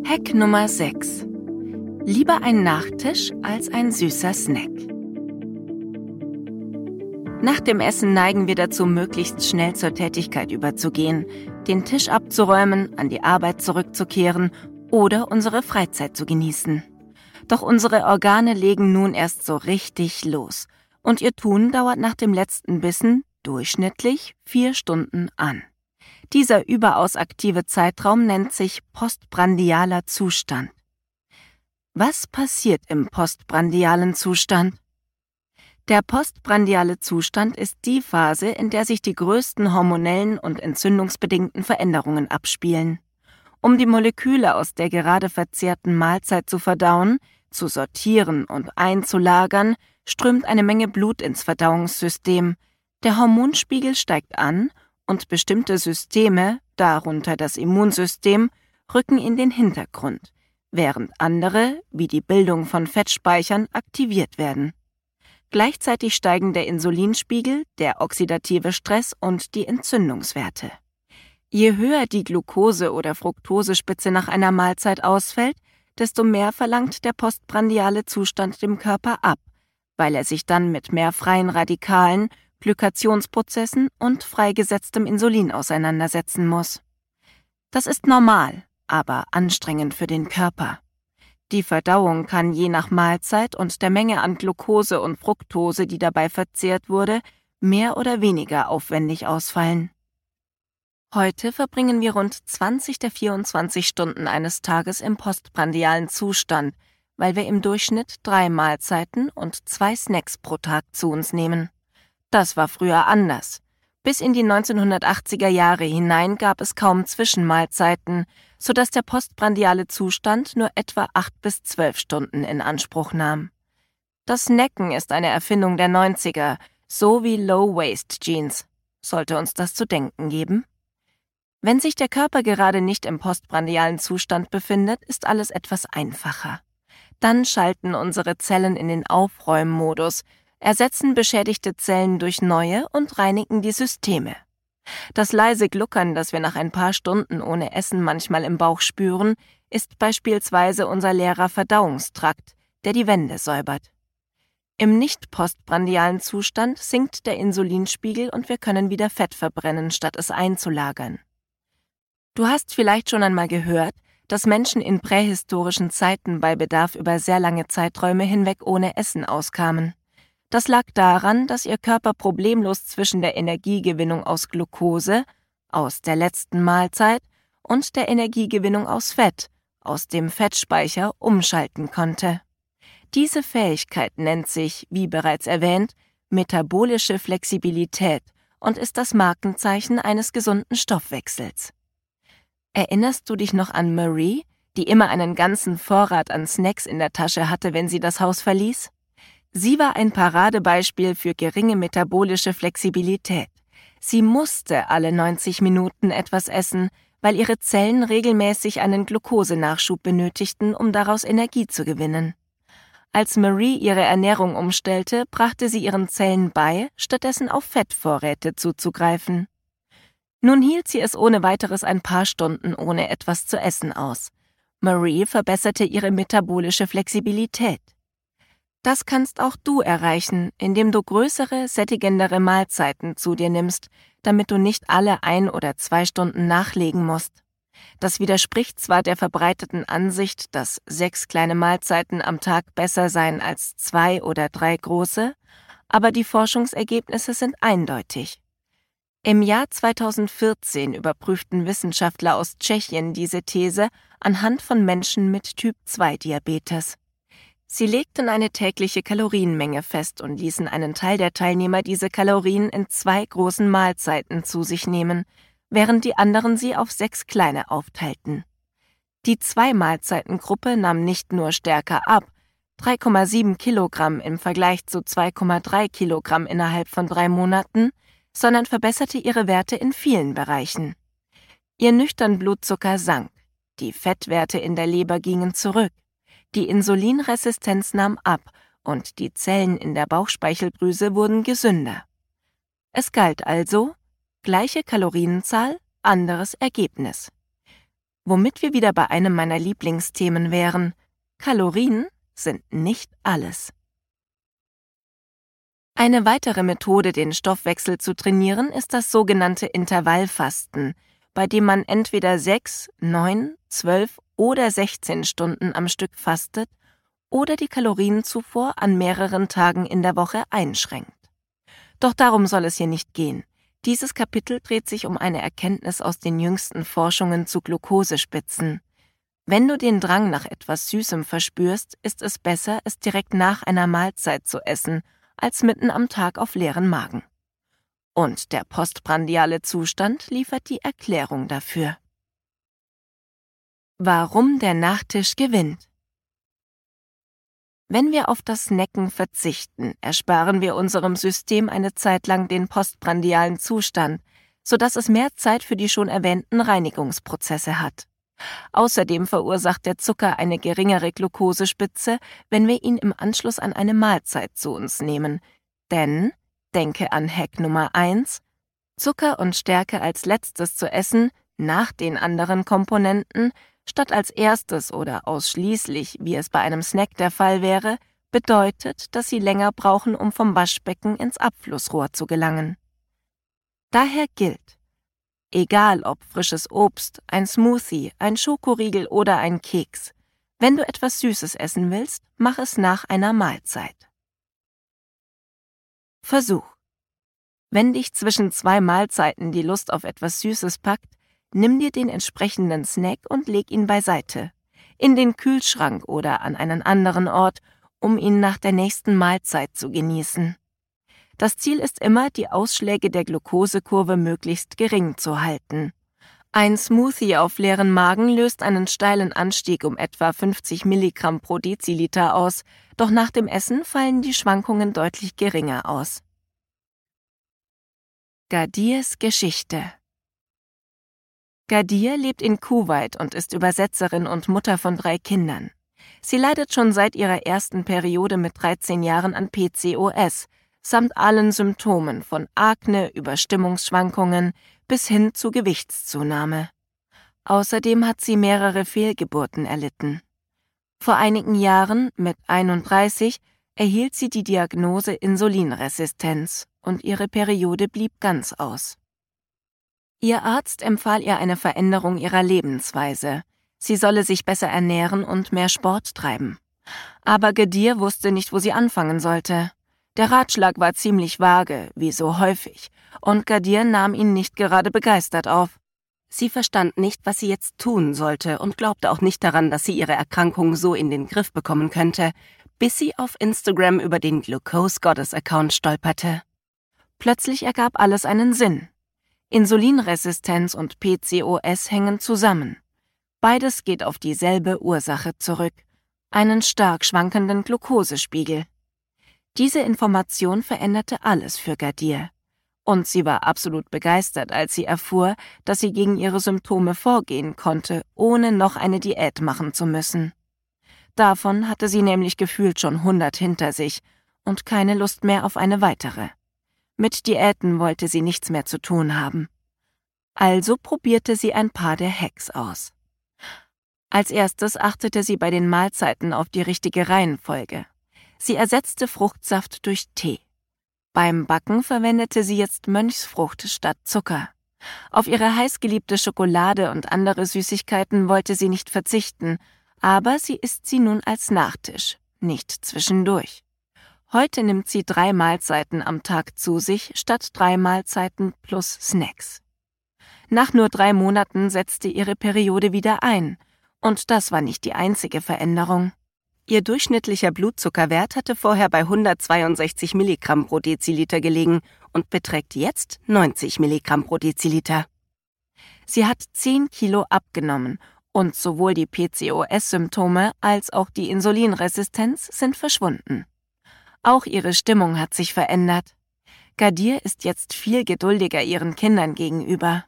Hack Nummer 6. Lieber ein Nachtisch als ein süßer Snack. Nach dem Essen neigen wir dazu, möglichst schnell zur Tätigkeit überzugehen, den Tisch abzuräumen, an die Arbeit zurückzukehren oder unsere Freizeit zu genießen. Doch unsere Organe legen nun erst so richtig los und ihr Tun dauert nach dem letzten Bissen durchschnittlich 4 Stunden an. Dieser überaus aktive Zeitraum nennt sich postprandialer Zustand. Was passiert im postprandialen Zustand? Der postprandiale Zustand ist die Phase, in der sich die größten hormonellen und entzündungsbedingten Veränderungen abspielen. Um die Moleküle aus der gerade verzehrten Mahlzeit zu verdauen, zu sortieren und einzulagern, strömt eine Menge Blut ins Verdauungssystem. Der Hormonspiegel steigt an und bestimmte Systeme, darunter das Immunsystem, rücken in den Hintergrund, während andere, wie die Bildung von Fettspeichern, aktiviert werden. Gleichzeitig steigen der Insulinspiegel, der oxidative Stress und die Entzündungswerte. Je höher die Glucose- oder Fructosespitze nach einer Mahlzeit ausfällt, desto mehr verlangt der postprandiale Zustand dem Körper ab, weil er sich dann mit mehr freien Radikalen, Glykationsprozessen und freigesetztem Insulin auseinandersetzen muss. Das ist normal, aber anstrengend für den Körper. Die Verdauung kann je nach Mahlzeit und der Menge an Glucose und Fructose, die dabei verzehrt wurde, mehr oder weniger aufwendig ausfallen. Heute verbringen wir rund 20 der 24 Stunden eines Tages im postprandialen Zustand, weil wir im Durchschnitt 3 Mahlzeiten und 2 Snacks pro Tag zu uns nehmen. Das war früher anders. Bis in die 1980er Jahre hinein gab es kaum Zwischenmahlzeiten, sodass der postprandiale Zustand nur etwa 8 bis 12 Stunden in Anspruch nahm. Das Snacken ist eine Erfindung der 90er, so wie Low-Waist-Jeans. Sollte uns das zu denken geben? Wenn sich der Körper gerade nicht im postprandialen Zustand befindet, ist alles etwas einfacher. Dann schalten unsere Zellen in den Aufräummodus, ersetzen beschädigte Zellen durch neue und reinigen die Systeme. Das leise Gluckern, das wir nach ein paar Stunden ohne Essen manchmal im Bauch spüren, ist beispielsweise unser leerer Verdauungstrakt, der die Wände säubert. Im nicht-postprandialen Zustand sinkt der Insulinspiegel und wir können wieder Fett verbrennen, statt es einzulagern. Du hast vielleicht schon einmal gehört, dass Menschen in prähistorischen Zeiten bei Bedarf über sehr lange Zeiträume hinweg ohne Essen auskamen. Das lag daran, dass ihr Körper problemlos zwischen der Energiegewinnung aus Glucose, aus der letzten Mahlzeit, und der Energiegewinnung aus Fett, aus dem Fettspeicher, umschalten konnte. Diese Fähigkeit nennt sich, wie bereits erwähnt, metabolische Flexibilität und ist das Markenzeichen eines gesunden Stoffwechsels. Erinnerst du dich noch an Marie, die immer einen ganzen Vorrat an Snacks in der Tasche hatte, wenn sie das Haus verließ? Sie war ein Paradebeispiel für geringe metabolische Flexibilität. Sie musste alle 90 Minuten etwas essen, weil ihre Zellen regelmäßig einen Glukosenachschub benötigten, um daraus Energie zu gewinnen. Als Marie ihre Ernährung umstellte, brachte sie ihren Zellen bei, stattdessen auf Fettvorräte zuzugreifen. Nun hielt sie es ohne weiteres ein paar Stunden ohne etwas zu essen aus. Marie verbesserte ihre metabolische Flexibilität. Das kannst auch du erreichen, indem du größere, sättigendere Mahlzeiten zu dir nimmst, damit du nicht alle 1 oder 2 Stunden nachlegen musst. Das widerspricht zwar der verbreiteten Ansicht, dass 6 kleine Mahlzeiten am Tag besser seien als 2 oder 3 große, aber die Forschungsergebnisse sind eindeutig. Im Jahr 2014 überprüften Wissenschaftler aus Tschechien diese These anhand von Menschen mit Typ-2-Diabetes. Sie legten eine tägliche Kalorienmenge fest und ließen einen Teil der Teilnehmer diese Kalorien in 2 großen Mahlzeiten zu sich nehmen, während die anderen sie auf 6 kleine aufteilten. Die 2-Mahlzeiten-Gruppe nahm nicht nur stärker ab, 3,7 Kilogramm im Vergleich zu 2,3 Kilogramm innerhalb von 3 Monaten, sondern verbesserte ihre Werte in vielen Bereichen. Ihr Nüchternblutzucker sank, die Fettwerte in der Leber gingen zurück, die Insulinresistenz nahm ab und die Zellen in der Bauchspeicheldrüse wurden gesünder. Es galt also, gleiche Kalorienzahl, anderes Ergebnis. Womit wir wieder bei einem meiner Lieblingsthemen wären: Kalorien sind nicht alles. Eine weitere Methode, den Stoffwechsel zu trainieren, ist das sogenannte Intervallfasten, bei dem man entweder 6, 9, 12 oder 16 Stunden am Stück fastet oder die Kalorienzufuhr an mehreren Tagen in der Woche einschränkt. Doch darum soll es hier nicht gehen. Dieses Kapitel dreht sich um eine Erkenntnis aus den jüngsten Forschungen zu Glukosespitzen. Wenn du den Drang nach etwas Süßem verspürst, ist es besser, es direkt nach einer Mahlzeit zu essen, als mitten am Tag auf leeren Magen. Und der postprandiale Zustand liefert die Erklärung dafür. Warum der Nachtisch gewinnt. Wenn wir auf das Snacken verzichten, ersparen wir unserem System eine Zeit lang den postprandialen Zustand, sodass es mehr Zeit für die schon erwähnten Reinigungsprozesse hat. Außerdem verursacht der Zucker eine geringere Glukosespitze, wenn wir ihn im Anschluss an eine Mahlzeit zu uns nehmen. Denn, denke an Hack Nummer 1, Zucker und Stärke als letztes zu essen, nach den anderen Komponenten, statt als erstes oder ausschließlich, wie es bei einem Snack der Fall wäre, bedeutet, dass sie länger brauchen, um vom Waschbecken ins Abflussrohr zu gelangen. Daher gilt: Egal ob frisches Obst, ein Smoothie, ein Schokoriegel oder ein Keks, wenn du etwas Süßes essen willst, mach es nach einer Mahlzeit. Versuch: Wenn dich zwischen 2 Mahlzeiten die Lust auf etwas Süßes packt, nimm dir den entsprechenden Snack und leg ihn beiseite, in den Kühlschrank oder an einen anderen Ort, um ihn nach der nächsten Mahlzeit zu genießen. Das Ziel ist immer, die Ausschläge der Glukosekurve möglichst gering zu halten. Ein Smoothie auf leeren Magen löst einen steilen Anstieg um etwa 50 Milligramm pro Deziliter aus, doch nach dem Essen fallen die Schwankungen deutlich geringer aus. Gadirs Geschichte. Gadir lebt in Kuwait und ist Übersetzerin und Mutter von 3 Kindern. Sie leidet schon seit ihrer ersten Periode mit 13 Jahren an PCOS, samt allen Symptomen von Akne über Stimmungsschwankungen bis hin zu Gewichtszunahme. Außerdem hat sie mehrere Fehlgeburten erlitten. Vor einigen Jahren, mit 31, erhielt sie die Diagnose Insulinresistenz und ihre Periode blieb ganz aus. Ihr Arzt empfahl ihr eine Veränderung ihrer Lebensweise. Sie solle sich besser ernähren und mehr Sport treiben. Aber Gadir wusste nicht, wo sie anfangen sollte. Der Ratschlag war ziemlich vage, wie so häufig, und Gadir nahm ihn nicht gerade begeistert auf. Sie verstand nicht, was sie jetzt tun sollte und glaubte auch nicht daran, dass sie ihre Erkrankung so in den Griff bekommen könnte, bis sie auf Instagram über den Glucose Goddess Account stolperte. Plötzlich ergab alles einen Sinn. Insulinresistenz und PCOS hängen zusammen. Beides geht auf dieselbe Ursache zurück: einen stark schwankenden Glukosespiegel. Diese Information veränderte alles für Gadir. Und sie war absolut begeistert, als sie erfuhr, dass sie gegen ihre Symptome vorgehen konnte, ohne noch eine Diät machen zu müssen. Davon hatte sie nämlich gefühlt schon 100 hinter sich und keine Lust mehr auf eine weitere. Mit Diäten wollte sie nichts mehr zu tun haben. Also probierte sie ein paar der Hacks aus. Als erstes achtete sie bei den Mahlzeiten auf die richtige Reihenfolge. Sie ersetzte Fruchtsaft durch Tee. Beim Backen verwendete sie jetzt Mönchsfrucht statt Zucker. Auf ihre heißgeliebte Schokolade und andere Süßigkeiten wollte sie nicht verzichten, aber sie isst sie nun als Nachtisch, nicht zwischendurch. Heute nimmt sie 3 Mahlzeiten am Tag zu sich, statt 3 Mahlzeiten plus Snacks. Nach nur 3 Monaten setzte ihre Periode wieder ein, und das war nicht die einzige Veränderung. Ihr durchschnittlicher Blutzuckerwert hatte vorher bei 162 Milligramm pro Deziliter gelegen und beträgt jetzt 90 Milligramm pro Deziliter. Sie hat 10 Kilo abgenommen und sowohl die PCOS-Symptome als auch die Insulinresistenz sind verschwunden. Auch ihre Stimmung hat sich verändert. Gadir ist jetzt viel geduldiger ihren Kindern gegenüber.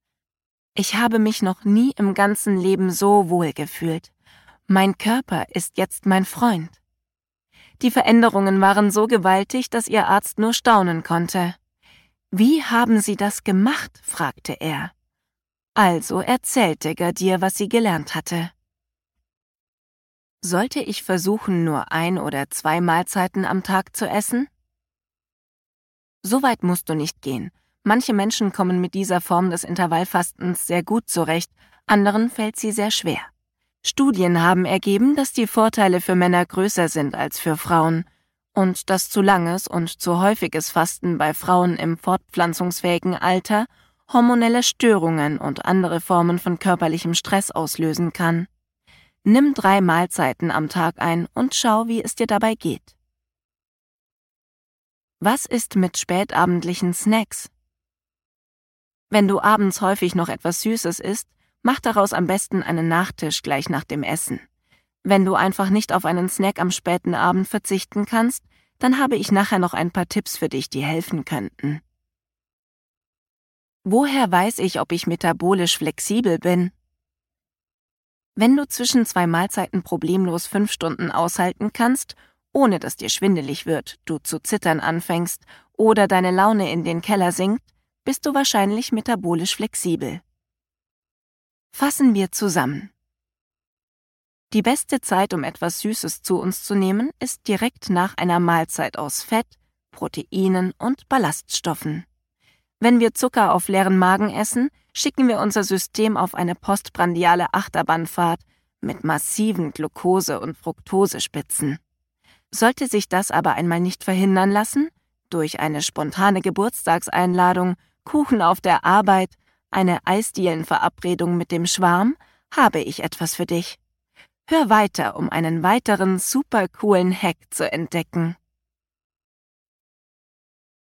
Ich habe mich noch nie im ganzen Leben so wohl gefühlt. Mein Körper ist jetzt mein Freund. Die Veränderungen waren so gewaltig, dass ihr Arzt nur staunen konnte. »Wie haben Sie das gemacht?« fragte er. Also erzählte Gadir, was sie gelernt hatte. Sollte ich versuchen, nur 1 oder 2 Mahlzeiten am Tag zu essen? So weit musst du nicht gehen. Manche Menschen kommen mit dieser Form des Intervallfastens sehr gut zurecht, anderen fällt sie sehr schwer. Studien haben ergeben, dass die Vorteile für Männer größer sind als für Frauen und dass zu langes und zu häufiges Fasten bei Frauen im fortpflanzungsfähigen Alter hormonelle Störungen und andere Formen von körperlichem Stress auslösen kann. Nimm 3 Mahlzeiten am Tag ein und schau, wie es dir dabei geht. Was ist mit spätabendlichen Snacks? Wenn du abends häufig noch etwas Süßes isst, mach daraus am besten einen Nachtisch gleich nach dem Essen. Wenn du einfach nicht auf einen Snack am späten Abend verzichten kannst, dann habe ich nachher noch ein paar Tipps für dich, die helfen könnten. Woher weiß ich, ob ich metabolisch flexibel bin? Wenn du zwischen 2 Mahlzeiten problemlos 5 Stunden aushalten kannst, ohne dass dir schwindelig wird, du zu zittern anfängst oder deine Laune in den Keller sinkt, bist du wahrscheinlich metabolisch flexibel. Fassen wir zusammen. Die beste Zeit, um etwas Süßes zu uns zu nehmen, ist direkt nach einer Mahlzeit aus Fett, Proteinen und Ballaststoffen. Wenn wir Zucker auf leeren Magen essen, schicken wir unser System auf eine postprandiale Achterbahnfahrt mit massiven Glucose- und Fructosespitzen. Sollte sich das aber einmal nicht verhindern lassen, durch eine spontane Geburtstagseinladung, Kuchen auf der Arbeit, eine Eisdielenverabredung mit dem Schwarm, habe ich etwas für dich. Hör weiter, um einen weiteren super coolen Hack zu entdecken.